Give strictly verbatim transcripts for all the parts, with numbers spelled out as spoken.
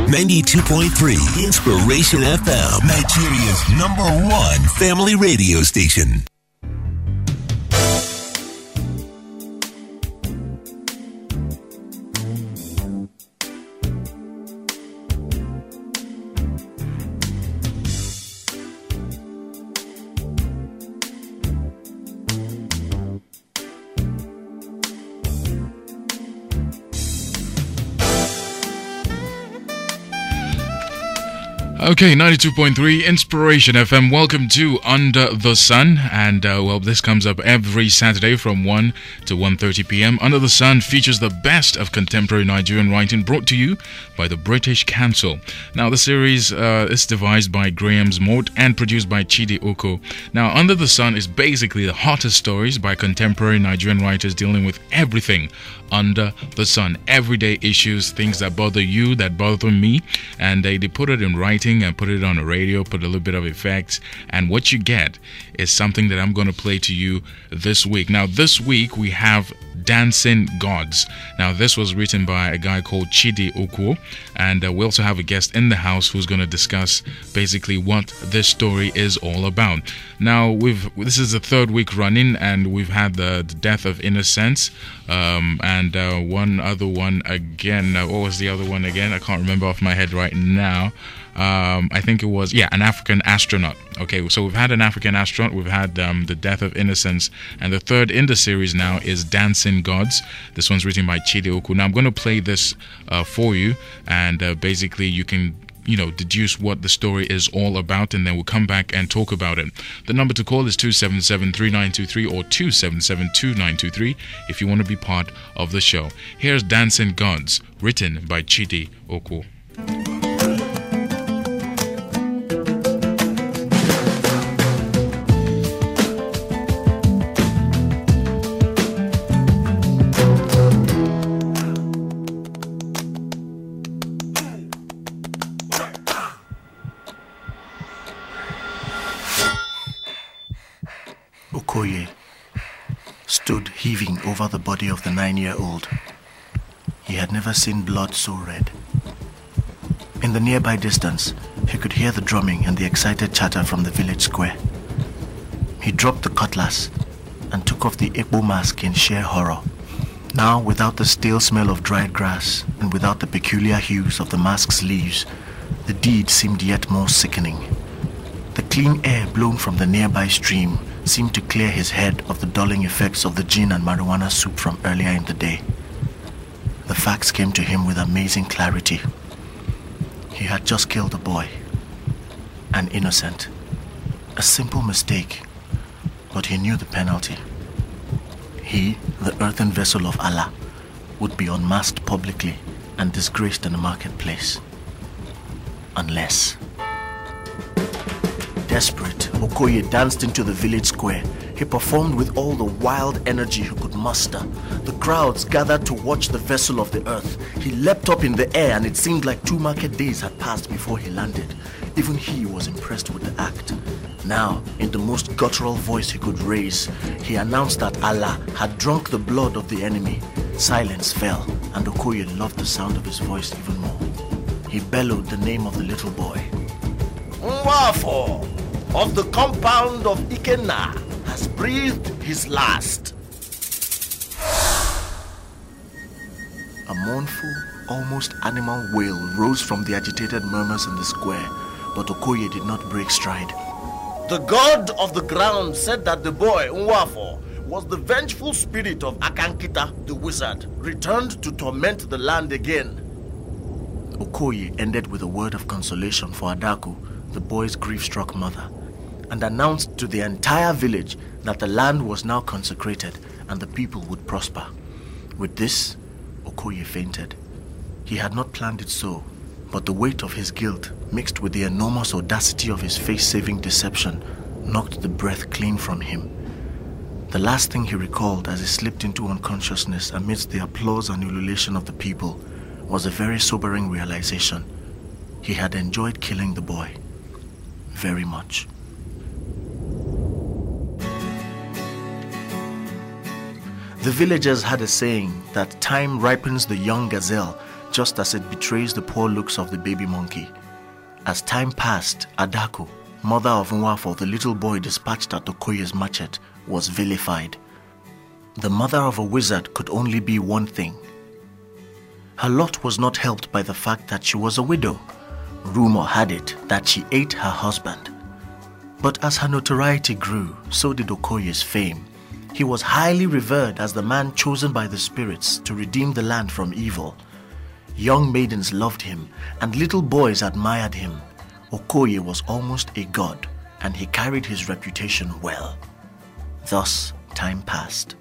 ninety-two point three Inspiration F M, Nigeria's number one family radio station. Okay, ninety-two point three Inspiration F M. Welcome to Under the Sun. And, uh, well, this comes up every Saturday from one to one thirty p.m. Under the Sun features the best of contemporary Nigerian writing brought to you by the British Council. Now, the series uh, is devised by Graham Smart and produced by Chidi Oko. Now, Under the Sun is basically the hottest stories by contemporary Nigerian writers dealing with everything under the sun. Everyday issues, things that bother you, that bother me. And they, they put it in writing and put it on the radio, put a little bit of effects, and what you get is something that I'm going to play to you this week. Now, this week we have Dancing Gods. Now, this was written by a guy called Chidi Oko, and uh, we also have a guest in the house who's going to discuss basically what this story is all about. Now, we've this is the third week running, and we've had the, the death of Innocence, um, and uh, one other one again. Uh, what was the other one again? I can't remember off my head right now. Um, I think it was, yeah, an African astronaut. Okay, so we've had an African astronaut, we've had um, the death of Innocence, and the third in the series now is Dancing Gods. This one's written by Chidi Oko. Now, I'm going to play this uh, for you, and uh, basically you can, you know, deduce what the story is all about, and then we'll come back and talk about it. The number to call is two seven seven, three nine two three or two seven seven, two nine two three if you want to be part of the show. Here's Dancing Gods, written by Chidi Oko. Okoye stood heaving over the body of the nine-year-old. He had never seen blood so red. In the nearby distance, he could hear the drumming and the excited chatter from the village square. He dropped the cutlass and took off the Igbo mask in sheer horror. Now, without the stale smell of dried grass and without the peculiar hues of the mask's leaves, the deed seemed yet more sickening. The clean air blown from the nearby stream seemed to clear his head of the dulling effects of the gin and marijuana soup from earlier in the day. The facts came to him with amazing clarity. He had just killed a boy, an innocent, a simple mistake, but he knew the penalty. He, the earthen vessel of Allah, would be unmasked publicly and disgraced in the marketplace. Unless... Desperate, Okoye danced into the village square. He performed with all the wild energy he could muster. The crowds gathered to watch the vessel of the earth. He leapt up in the air, and it seemed like two market days had passed before he landed. Even he was impressed with the act. Now, in the most guttural voice he could raise, he announced that Allah had drunk the blood of the enemy. Silence fell, and Okoye loved the sound of his voice even more. He bellowed the name of the little boy. Nwafo of the compound of Ikenna has breathed his last. A mournful, almost animal wail rose from the agitated murmurs in the square, but Okoye did not break stride. The god of the ground said that the boy, Nwafo, was the vengeful spirit of Akankita, the wizard, returned to torment the land again. Okoye ended with a word of consolation for Adaku, the boy's grief-struck mother, and announced to the entire village that the land was now consecrated and the people would prosper. With this, Okoye fainted. He had not planned it so, but the weight of his guilt, mixed with the enormous audacity of his face-saving deception, knocked the breath clean from him. The last thing he recalled as he slipped into unconsciousness amidst the applause and ululation of the people was a very sobering realization. He had enjoyed killing the boy very much. The villagers had a saying that time ripens the young gazelle just as it betrays the poor looks of the baby monkey. As time passed, Adaku, mother of Nwafo, the little boy dispatched at Okoye's machete, was vilified. The mother of a wizard could only be one thing. Her lot was not helped by the fact that she was a widow. Rumor had it that she ate her husband. But as her notoriety grew, so did Okoye's fame. He was highly revered as the man chosen by the spirits to redeem the land from evil. Young maidens loved him, and little boys admired him. Okoye was almost a god, and he carried his reputation well. Thus, time passed.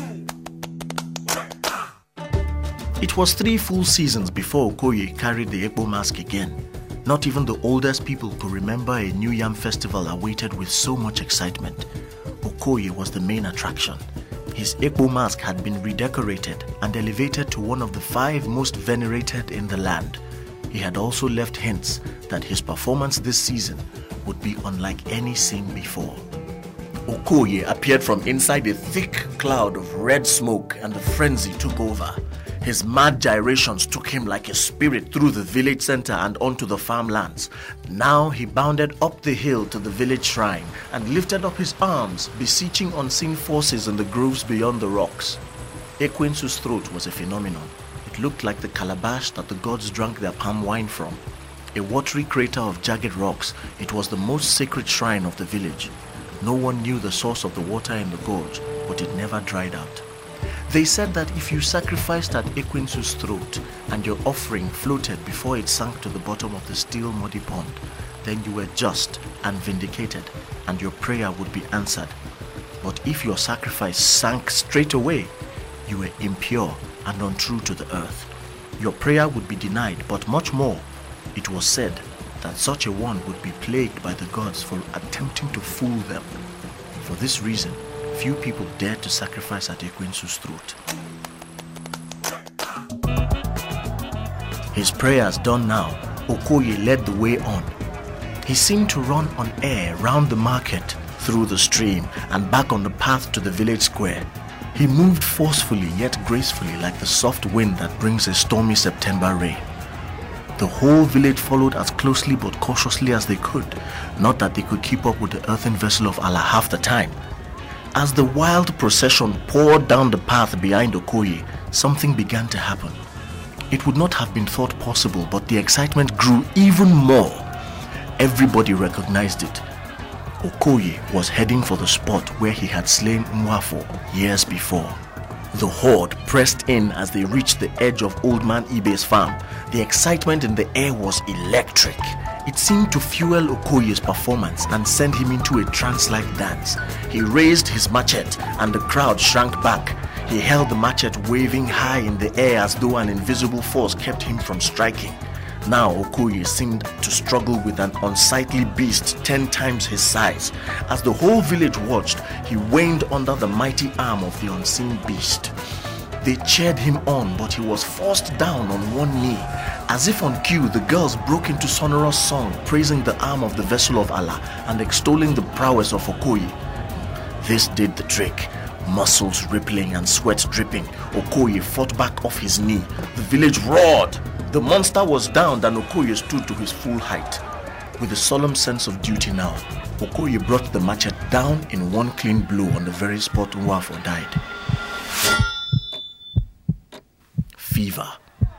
It was three full seasons before Okoye carried the Ekpo mask again. Not even the oldest people could remember a New Yam festival awaited with so much excitement. Okoye was the main attraction. His Ekpo mask had been redecorated and elevated to one of the five most venerated in the land. He had also left hints that his performance this season would be unlike any seen before. Okoye appeared from inside a thick cloud of red smoke, and the frenzy took over. His mad gyrations took him like a spirit through the village center and onto the farmlands. Now he bounded up the hill to the village shrine and lifted up his arms, beseeching unseen forces in the groves beyond the rocks. Ekwensu's throat was a phenomenon. It looked like the calabash that the gods drank their palm wine from. A watery crater of jagged rocks, it was the most sacred shrine of the village. No one knew the source of the water in the gorge, but it never dried out. They said that if you sacrificed at Ekwensu's throat and your offering floated before it sank to the bottom of the still muddy pond, then you were just and vindicated, and your prayer would be answered. But if your sacrifice sank straight away, you were impure and untrue to the earth. Your prayer would be denied, but much more. It was said that such a one would be plagued by the gods for attempting to fool them. For this reason, few people dared to sacrifice at Ekwensu's throat. His prayers done now, Okoye led the way on. He seemed to run on air round the market, through the stream, and back on the path to the village square. He moved forcefully yet gracefully like the soft wind that brings a stormy September rain. The whole village followed as closely but cautiously as they could, not that they could keep up with the earthen vessel of Allah half the time. As the wild procession poured down the path behind Okoye, something began to happen. It would not have been thought possible, but the excitement grew even more. Everybody recognized it. Okoye was heading for the spot where he had slain Nwafo years before. The horde pressed in as they reached the edge of Old Man Ibe's farm. The excitement in the air was electric. It seemed to fuel Okoye's performance and send him into a trance-like dance. He raised his machete and the crowd shrank back. He held the machete waving high in the air as though an invisible force kept him from striking. Now Okoye seemed to struggle with an unsightly beast ten times his size. As the whole village watched, he waned under the mighty arm of the unseen beast. They cheered him on, but he was forced down on one knee. As if on cue, the girls broke into sonorous song, praising the arm of the vessel of Allah and extolling the prowess of Okoye. This did the trick. Muscles rippling and sweat dripping, Okoye fought back off his knee. The village roared. The monster was down and Okoye stood to his full height. With a solemn sense of duty now, Okoye brought the machete down in one clean blow on the very spot Nwafo died. Fever.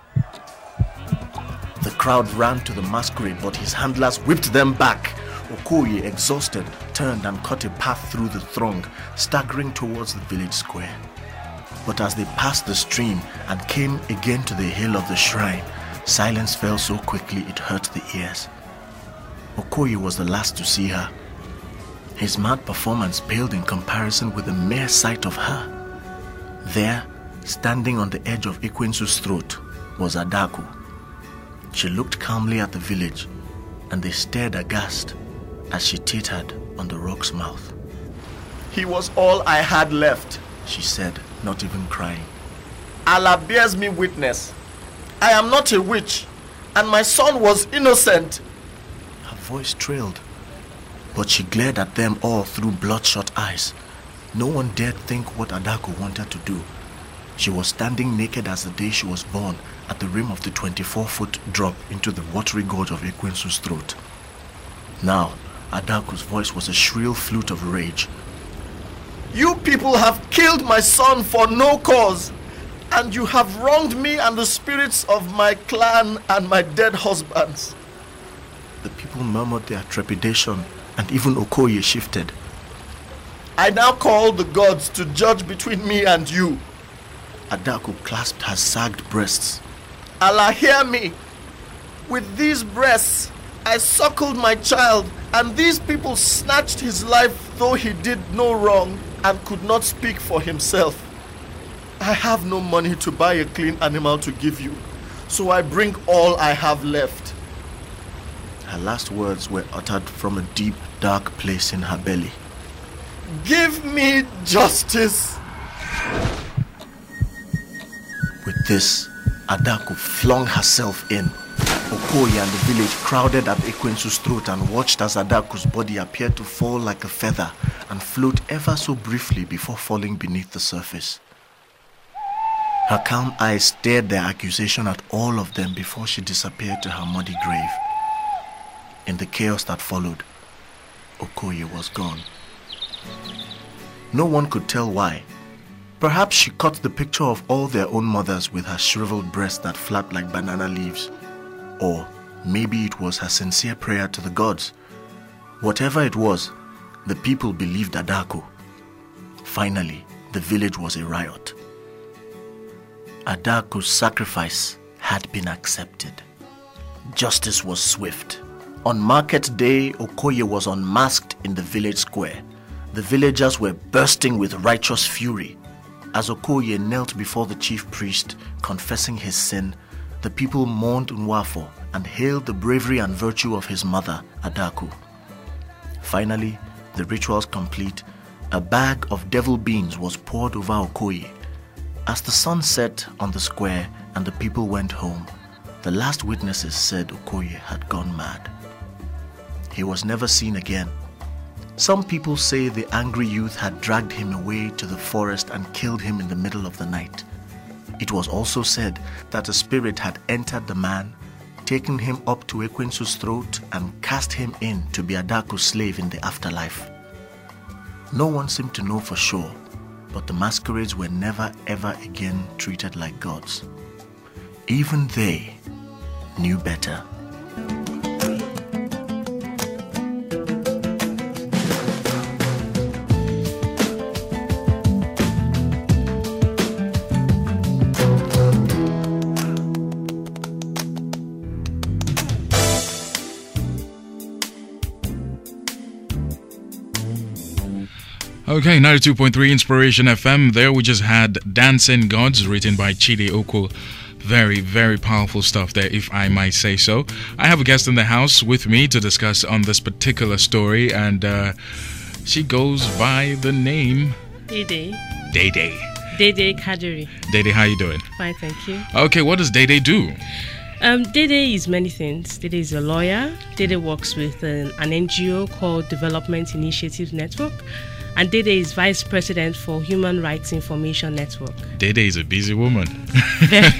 The crowd ran to the masquerade, but his handlers whipped them back. Okoye, exhausted, turned and cut a path through the throng, staggering towards the village square. But as they passed the stream and came again to the hill of the shrine, silence fell so quickly it hurt the ears. Okoye was the last to see her. His mad performance paled in comparison with the mere sight of her. There, standing on the edge of Ekwensu's throat, was Adaku. She looked calmly at the village, and they stared aghast as she tittered on the rock's mouth. "He was all I had left," she said, not even crying. "Allah bears me witness. I am not a witch, and my son was innocent." Her voice trailed, but she glared at them all through bloodshot eyes. No one dared think what Adaku wanted to do. She was standing naked as the day she was born, at the rim of the twenty-four-foot drop into the watery gorge of Ekwensu's throat. Now, Adaku's voice was a shrill flute of rage. You people have killed my son for no cause, and you have wronged me and the spirits of my clan and my dead husbands. The people murmured their trepidation, and even Okoye shifted. I now call the gods to judge between me and you. Adaku clasped her sagged breasts. Allah, hear me. With these breasts, I suckled my child, and these people snatched his life, though he did no wrong and could not speak for himself. I have no money to buy a clean animal to give you, so I bring all I have left. Her last words were uttered from a deep, dark place in her belly. Give me justice. With this, Adaku flung herself in. Okoye and the village crowded at Ekwensu's throat and watched as Adaku's body appeared to fall like a feather and float ever so briefly before falling beneath the surface. Her calm eyes stared their accusation at all of them before she disappeared to her muddy grave. In the chaos that followed, Okoye was gone. No one could tell why. Perhaps she caught the picture of all their own mothers with her shriveled breasts that flapped like banana leaves. Or maybe it was her sincere prayer to the gods. Whatever it was, the people believed Adaku. Finally, the village was a riot. Adaku's sacrifice had been accepted. Justice was swift. On market day, Okoye was unmasked in the village square. The villagers were bursting with righteous fury. As Okoye knelt before the chief priest, confessing his sin, the people mourned Nwafo and hailed the bravery and virtue of his mother, Adaku. Finally, the rituals complete, a bag of devil beans was poured over Okoye. As the sun set on the square and the people went home, the last witnesses said Okoye had gone mad. He was never seen again. Some people say the angry youth had dragged him away to the forest and killed him in the middle of the night. It was also said that a spirit had entered the man, taken him up to Ekwensu's throat and cast him in to be Adaku's slave in the afterlife. No one seemed to know for sure, but the masquerades were never ever again treated like gods. Even they knew better. Okay, ninety-two point three Inspiration F M. There we just had Dancing Gods, written by Chidi Oko. Very, very powerful stuff there, if I might say so. I have a guest in the house with me to discuss on this particular story, and uh, she goes by the name... Dede. Dede. Dede Kadiri. Dede, how you doing? Fine, thank you. Okay, what does Dede do? Um, Dede is many things. Dede is a lawyer. Dede works with an, an N G O called Development Initiatives Network. And Dede is Vice President for Human Rights Information Network. Dede is a busy woman. Very,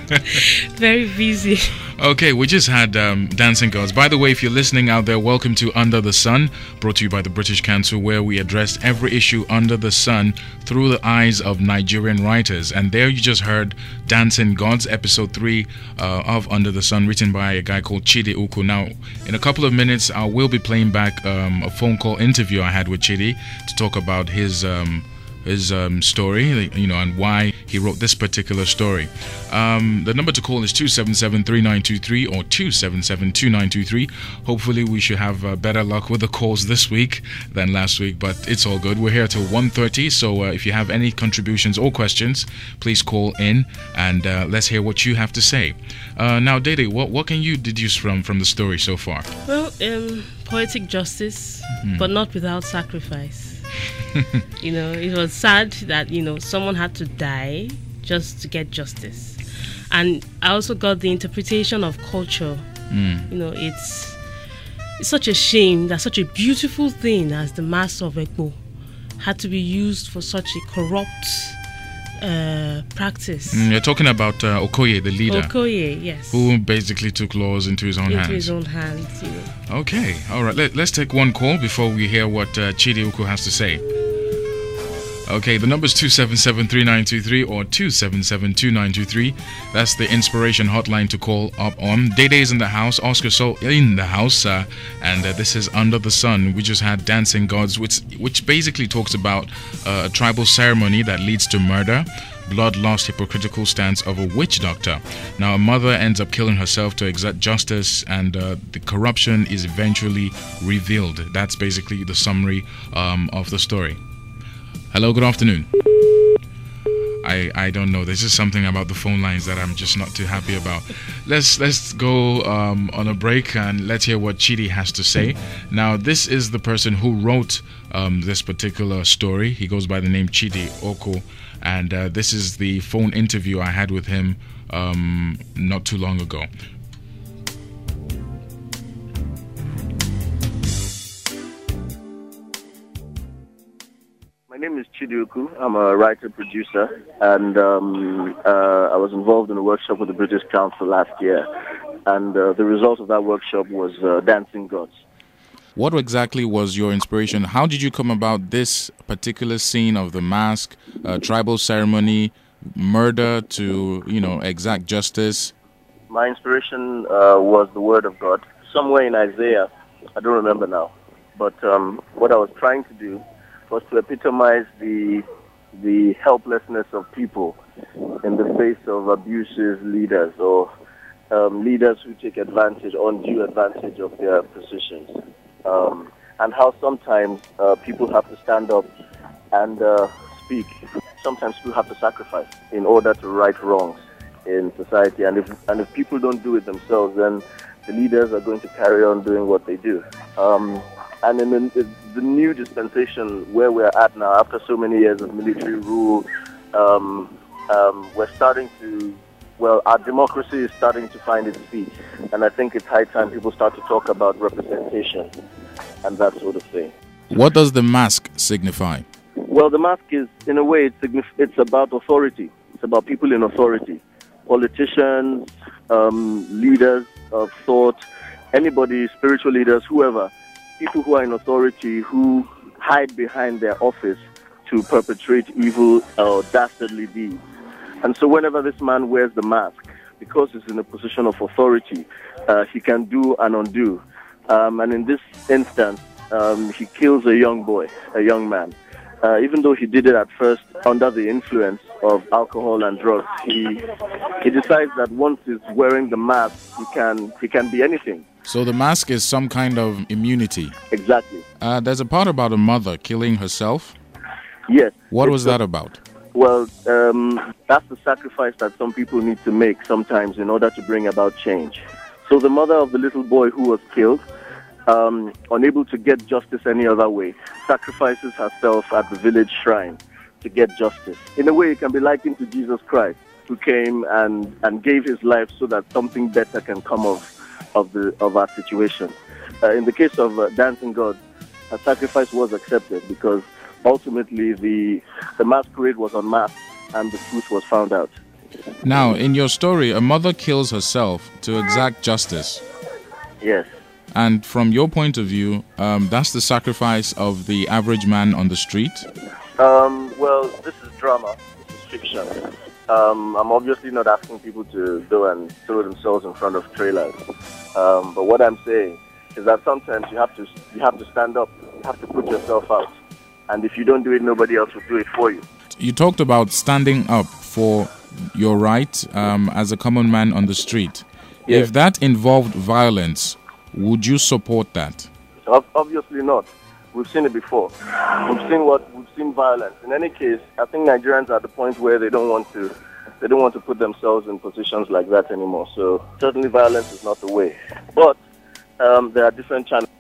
very busy. Okay, we just had um, Dancing Gods. By the way, if you're listening out there, welcome to Under the Sun, brought to you by the British Council, where we address every issue under the sun through the eyes of Nigerian writers. And there you just heard Dancing Gods, episode three uh, of Under the Sun, written by a guy called Chidi Uku. Now, in a couple of minutes, I will be playing back um, a phone call interview I had with Chidi to talk about his um, his um, story, you know, and why he wrote this particular story. Um, the number to call is two seven seven, three nine two three or two seven seven, two nine two three. Hopefully we should have uh, better luck with the calls this week than last week, but it's all good. We're here till one thirty, so uh, if you have any contributions or questions, please call in and uh, let's hear what you have to say. Uh, now, Dede, what, what can you deduce from, from the story so far? Well, um, poetic justice, mm-hmm. but not without sacrifice. You know, it was sad that, you know, someone had to die just to get justice. And I also got the interpretation of culture. Mm. You know, it's it's such a shame that such a beautiful thing as the Mass of Ekpo had to be used for such a corrupt uh, practice. Mm, you're talking about uh, Okoye, the leader. Okoye, yes. Who basically took laws into his own into hands. his own hands, you know. Okay, all right. Let, let's take one call before we hear what uh, Chidi Uku has to say. Okay, the number is two seven seven, three nine two three or two seven seven, two nine two three. That's the inspiration hotline to call up on. Day Day is in the house, Oscar Soul in the house, uh, and uh, this is Under the Sun. We just had Dancing Gods, which which basically talks about uh, a tribal ceremony that leads to murder, blood-lost hypocritical stance of a witch doctor. Now, a mother ends up killing herself to exact justice, and uh, the corruption is eventually revealed. That's basically the summary um, of the story. Hello, good afternoon. I I don't know. There's just something about the phone lines that I'm just not too happy about. Let's let's go um, on a break and let's hear what Chidi has to say. Now, this is the person who wrote um, this particular story. He goes by the name Chidi Oko, and uh, this is the phone interview I had with him um, not too long ago. My name is Chidi Uku. I'm a writer-producer, and um, uh, I was involved in a workshop with the British Council last year, and uh, the result of that workshop was uh, Dancing Gods. What exactly was your inspiration? How did you come about this particular scene of the mask, uh, tribal ceremony, murder to, you know, exact justice? My inspiration uh, was the Word of God, somewhere in Isaiah. I don't remember now, but um, what I was trying to do was to epitomize the the helplessness of people in the face of abusive leaders or um, leaders who take advantage, undue advantage of their positions, um, and how sometimes uh, people have to stand up and uh, speak. Sometimes people have to sacrifice in order to right wrongs in society, and if and if people don't do it themselves, then the leaders are going to carry on doing what they do. Um, And in the, the new dispensation where we're at now, after so many years of military rule, um, um, we're starting to, well, our democracy is starting to find its feet. And I think it's high time people start to talk about representation and that sort of thing. What does the mask signify? Well, the mask is, in a way, it's, signif- it's about authority. It's about people in authority. Politicians, um, leaders of thought, anybody, spiritual leaders, whoever. People who are in authority who hide behind their office to perpetrate evil or dastardly deeds. And so whenever this man wears the mask, because he's in a position of authority, uh, he can do and undo. Um, and in this instance, um, he kills a young boy, a young man. Uh, even though he did it at first under the influence of alcohol and drugs, he he decides that once he's wearing the mask, he can he can be anything. So the mask is some kind of immunity. Exactly. Uh, there's a part about a mother killing herself. Yes. What was that about? Well, um, that's the sacrifice that some people need to make sometimes in order to bring about change. So the mother of the little boy who was killed, um, unable to get justice any other way, sacrifices herself at the village shrine to get justice. In a way, it can be likened to Jesus Christ, who came and, and gave his life so that something better can come of of the of our situation. Uh, in the case of uh, Dancing Gods, a sacrifice was accepted because ultimately the the masquerade was unmasked and the truth was found out. Now, in your story, a mother kills herself to exact justice. Yes. And from your point of view, um, that's the sacrifice of the average man on the street? Um, well, this is drama. This is fiction. Um, I'm obviously not asking people to go and throw themselves in front of trailers. Um, but what I'm saying is that sometimes you have to you have to stand up. You have to put yourself out. And if you don't do it, nobody else will do it for you. You talked about standing up for your right um, as a common man on the street. Yes. If that involved violence, would you support that? Obviously not. We've seen it before. We've seen what we've seen violence. In any case, I think Nigerians are at the point where they don't want to they don't want to put themselves in positions like that anymore. So certainly violence is not the way. But um, there are different channels.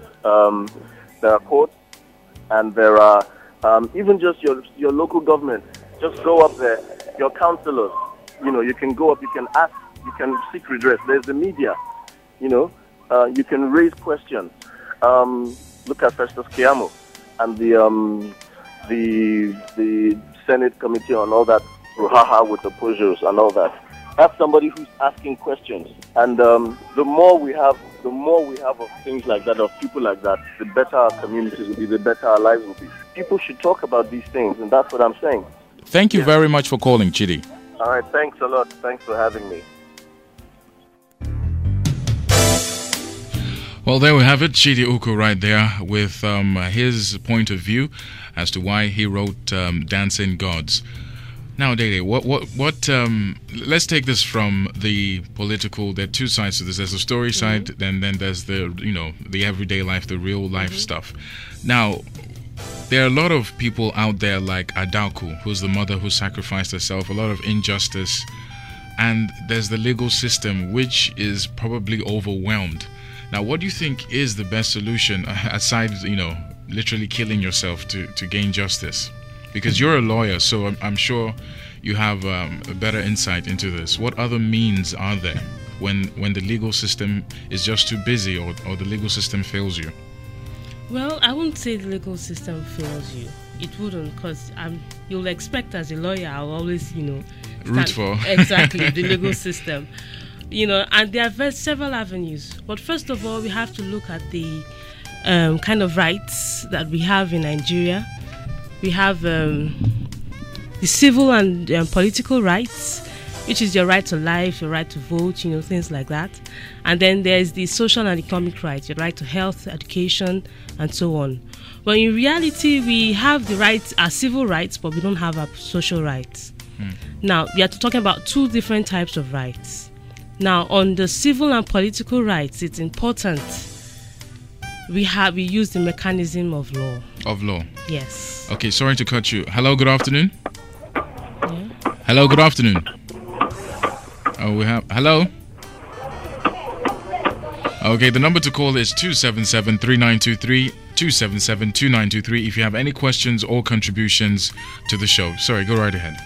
Um, there are courts, and there are um, even just your your local government. Just go up there. Your councillors. You know, you can go up. You can ask. You can seek redress. There's the media. You know, uh, you can raise questions. Um, look at Festus Keyamo and the um, the the Senate Committee on all that brouhaha with the Peugeots and all that. That's somebody who's asking questions. And um, the more we have, the more we have of things like that, of people like that, the better our communities will be, the better our lives will be. People should talk about these things, and that's what I'm saying. Thank you Yeah. very much for calling, Chidi. All right, thanks a lot. Thanks for having me. Well, there we have it. Chidi Uku right there with um, his point of view as to why he wrote um, Dancing Gods. Now, Dede, what, what, what, um, let's take this from the political, there are two sides to this. There's the story mm-hmm. side, then, then there's the, you know, the everyday life, the real life mm-hmm. stuff. Now, there are a lot of people out there like Adaku, who's the mother who sacrificed herself, a lot of injustice. And there's the legal system, which is probably overwhelmed. Now, what do you think is the best solution, aside, you know, literally killing yourself to, to gain justice? Because you're a lawyer, so I'm, I'm sure you have um, a better insight into this. What other means are there when when the legal system is just too busy, or, or the legal system fails you? Well, I wouldn't say the legal system fails you. It wouldn't, because um, you'll expect as a lawyer, I'll always, you know... Root for. Exactly, the legal system. You know, and there are very, several avenues. But first of all, we have to look at the um, kind of rights that we have in Nigeria. We have um, the civil and um, political rights, which is your right to life, your right to vote, you know, things like that. And then there's the social and economic rights, your right to health, education, and so on. But in reality, we have the rights, our civil rights, but we don't have our social rights. Hmm. Now, we are talking about two different types of rights. Now, on the civil and political rights, it's important we have we use the mechanism of law. Of law. Yes. Okay, sorry to cut you. Hello, good afternoon. Yeah. Hello, good afternoon. Oh, we have hello. Okay, the number to call is two seven seven, three nine two three, two seven seven, two nine two three if you have any questions or contributions to the show. Sorry, go right ahead.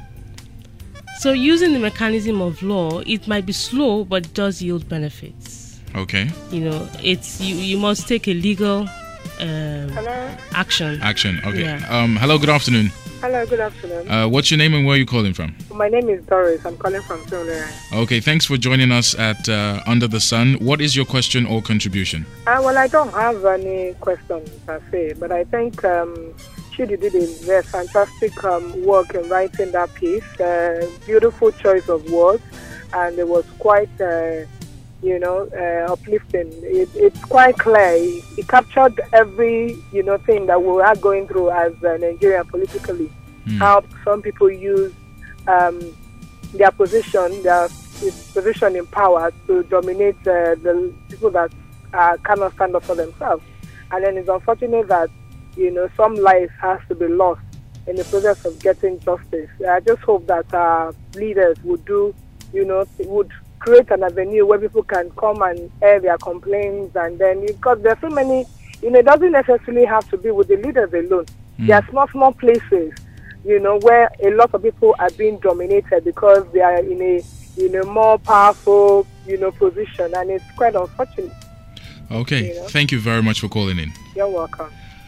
So using the mechanism of law, it might be slow, but it does yield benefits. Okay. You know, it's you, you must take a legal um, hello? action. Action, okay. Yeah. Um, hello, good afternoon. Hello, good afternoon. Uh, what's your name and where are you calling from? My name is Doris. I'm calling from Solera. Okay, thanks for joining us at uh, Under the Sun. What is your question or contribution? Uh, well, I don't have any questions per se, but I think um, Chidi did a very fantastic um, work in writing that piece. Uh, beautiful choice of words, and it was quite... Uh, you know, uh, uplifting. It, it's quite clear. It, it captured every, you know, thing that we are going through as uh, Nigeria politically. Mm. How some people use um, their position, their position in power to dominate uh, the people that uh, cannot stand up for themselves. And then it's unfortunate that, you know, some life has to be lost in the process of getting justice. I just hope that our leaders would do, you know, would create an avenue where people can come and air their complaints, and then because there are so many, you know, it doesn't necessarily have to be with the leaders alone. Mm. There are small, small places, you know, where a lot of people are being dominated because they are in a, in a more powerful, you know, position, and it's quite unfortunate. Okay, you know? Thank you very much for calling in. You're welcome.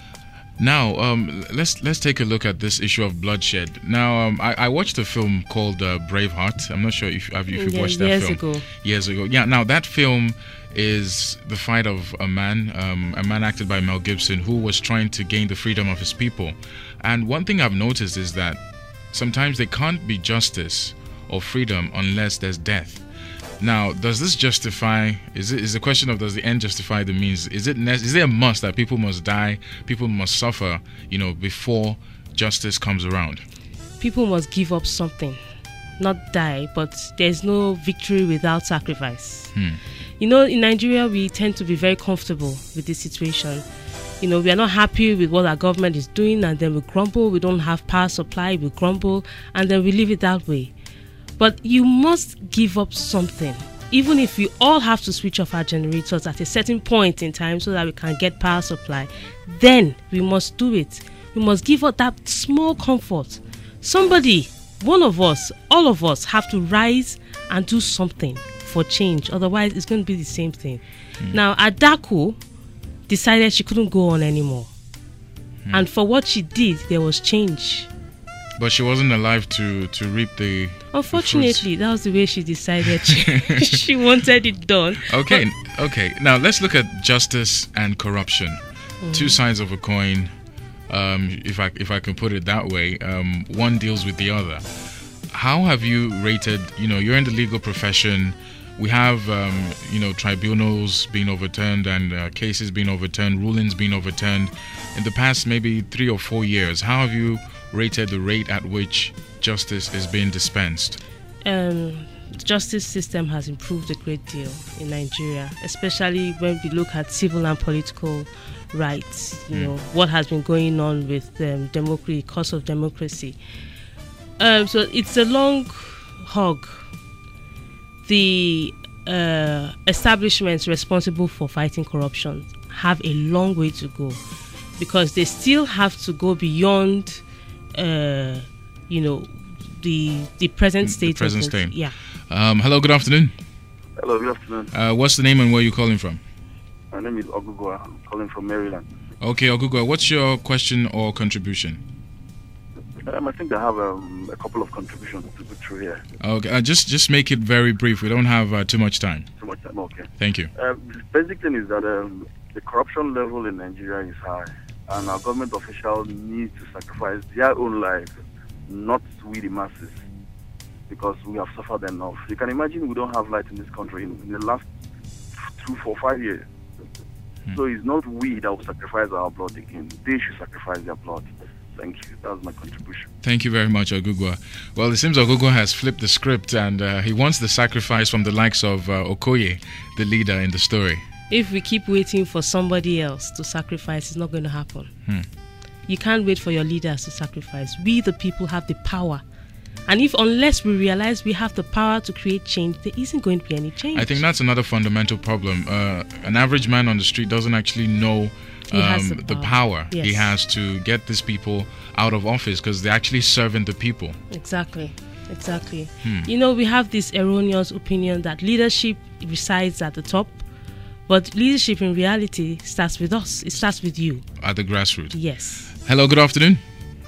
Now, um, let's let's take a look at this issue of bloodshed. Now, um, I, I watched a film called uh, Braveheart. I'm not sure if, if you've yeah, watched that years film. Ago. Years ago. Yeah. Now, that film is the fight of a man, um, a man acted by Mel Gibson, who was trying to gain the freedom of his people. And one thing I've noticed is that sometimes there can't be justice or freedom unless there's death. Now, does this justify, is it is the question of does the end justify the means? Is it is there a must that people must die, people must suffer, you know, before justice comes around? People must give up something, not die, but there's no victory without sacrifice. Hmm. You know, in Nigeria, we tend to be very comfortable with this situation. You know, we are not happy with what our government is doing, and then we grumble. We don't have power supply, we grumble, and then we leave it that way. But you must give up something, even if we all have to switch off our generators at a certain point in time so that we can get power supply. Then we must do it. We must give up that small comfort. Somebody, one of us, all of us have to rise and do something for change. Otherwise, it's going to be the same thing. Mm. Now, Adaku decided she couldn't go on anymore. Mm. And for what she did, there was change. But she wasn't alive to, to reap the. Unfortunately, that was the way she decided. She, she wanted it done. Okay, okay. Now let's look at justice and corruption. Mm. Two sides of a coin. Um, if I if I can put it that way, um, one deals with the other. How have you rated? You know, you're in the legal profession. We have, um, you know, tribunals being overturned and uh, cases being overturned, rulings being overturned in the past maybe three or four years. How have you rated the rate at which justice is being dispensed? Um, the justice system has improved a great deal in Nigeria, especially when we look at civil and political rights. You mm. know, what has been going on with um, democracy, cost of democracy. Um, so it's a long hog. The uh, establishments responsible for fighting corruption have a long way to go, because they still have to go beyond, uh, you know, the the present state. The present of state. Yeah. Um, hello. Good afternoon. Hello. Good afternoon. Uh, what's the name and where are you calling from? My name is Ogugwa. I'm calling from Maryland. Okay, Ogugwa. What's your question or contribution? Um, I think I have um, a couple of contributions to put through here. Okay, uh, just just make it very brief. We don't have uh, too much time. Too much time, okay. Thank you. Uh, the basic thing is that um, the corruption level in Nigeria is high, and our government officials need to sacrifice their own lives, not we the masses, because we have suffered enough. You can imagine we don't have light in this country in, in the last two, four, five years. Hmm. So it's not we that will sacrifice our blood again. They should sacrifice their blood. Thank you. That was my contribution. Thank you very much, Ogugwa. Well, it seems Ogugwa has flipped the script, and uh, he wants the sacrifice from the likes of uh, Okoye, the leader in the story. If we keep waiting for somebody else to sacrifice, it's not going to happen. Hmm. You can't wait for your leaders to sacrifice. We, the people, have the power. And if unless we realize we have the power to create change, there isn't going to be any change. I think that's another fundamental problem. Uh, an average man on the street doesn't actually know Um, the power, the power yes. he has to get these people out of office, because they're actually serving the people. Exactly, exactly. Hmm. You know, we have this erroneous opinion that leadership resides at the top, but leadership in reality starts with us. It starts with you. At the grassroots. Yes. Hello, good afternoon.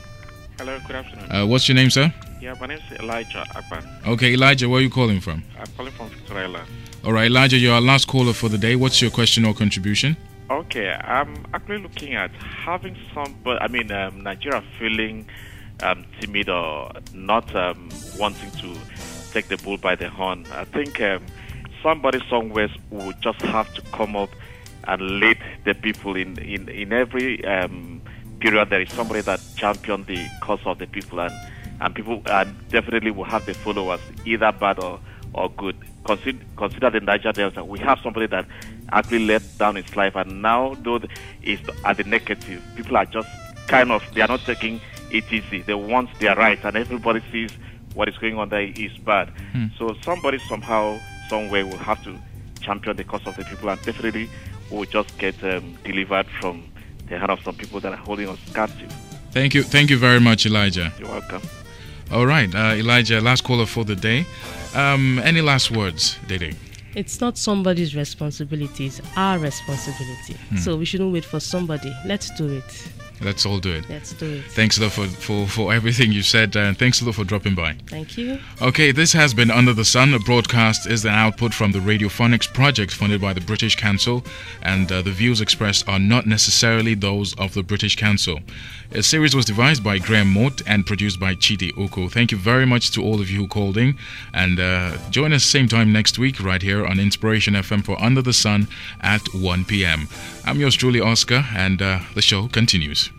Hello, good afternoon. Uh, what's your name, sir? Yeah, my name is Elijah Akban. Okay, Elijah, where are you calling from? I'm calling from Victoria. All right, Elijah, you're our last caller for the day. What's your question or contribution? Okay, I'm actually looking at having some, but I mean, um, Nigeria feeling um, timid or not um, wanting to take the bull by the horn. I think um, somebody somewhere would just have to come up and lead the people in in in every um, period. There is somebody that champion the cause of the people, and and people and definitely will have the followers, either bad or or good. Consider, consider the Niger Delta. We have somebody that actually let down his life, and now though it's at the negative, people are just kind of, they are not taking it easy. They want their rights, and everybody sees what is going on there is bad. Hmm. So somebody somehow, somewhere will have to champion the cause of the people, and definitely will just get um, delivered from the hand of some people that are holding us captive. Thank you. Thank you very much, Elijah. You're welcome. All right, uh, Elijah, last caller for the day. Um, any last words, Dede? It's not somebody's responsibility, it's our responsibility. Hmm. So we shouldn't wait for somebody. Let's do it. Let's all do it. Let's do it. Thanks a lot for, for, for everything you said, and uh, thanks a lot for dropping by. Thank you. Okay, this has been Under the Sun. A broadcast is an output from the Radiophonics project funded by the British Council, and uh, the views expressed are not necessarily those of the British Council. A series was devised by Graham Mott and produced by Chidi Oko. Thank you very much to all of you who called in, and uh, join us same time next week right here on Inspiration F M for Under the Sun at one p.m. I'm yours truly, Oscar, and uh, the show continues.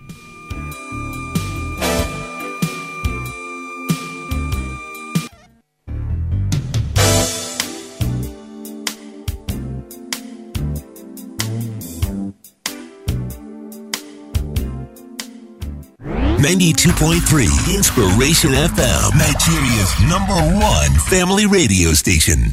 ninety-two point three Inspiration F M, Nigeria's number one family radio station.